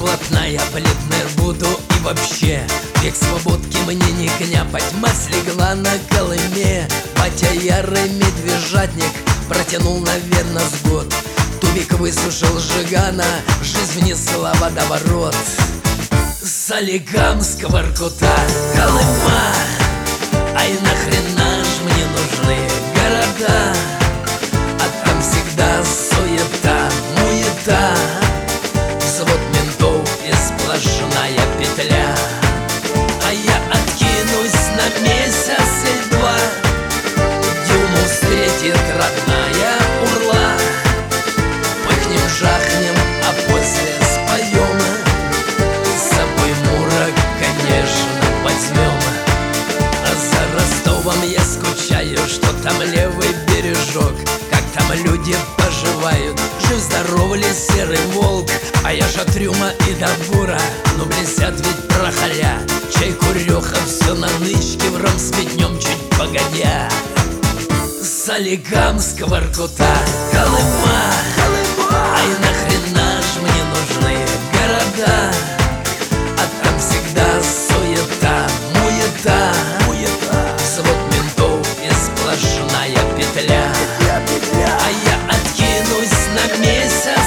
блатная, бледная буду и вообще век свободки мне не княпать. Мать легла на Колыме, батя ярый медвежатник протянул, наверно, с год. Тубик высушил жигана, жизнь внесла водоворот. Соликамск, Воркута, Колыма, ай нахрена ж мне нужны города? А там всегда суета, муета, взвод ментов и сплошная петля. А я откинусь на месяц или два, Дюму встретит родная Урла. Пыхнем, жахнем, а после споем, с собой Мурок, конечно, возьмем. А за Ростовом я скучаю, что там левый бережок, как там люди поживают, жив-здоров ли серый волк. А я ж от Рюма и до Бура, ну блестят ведь прохоря, чай куреха, все на нычке, в ром сметнем чуть погодя. Соликамск, Воркута, Колыма, ай нахрена ж мне нужны города? А там всегда суета, муета, взвод ментов и сплошная петля. А я откинусь на месяц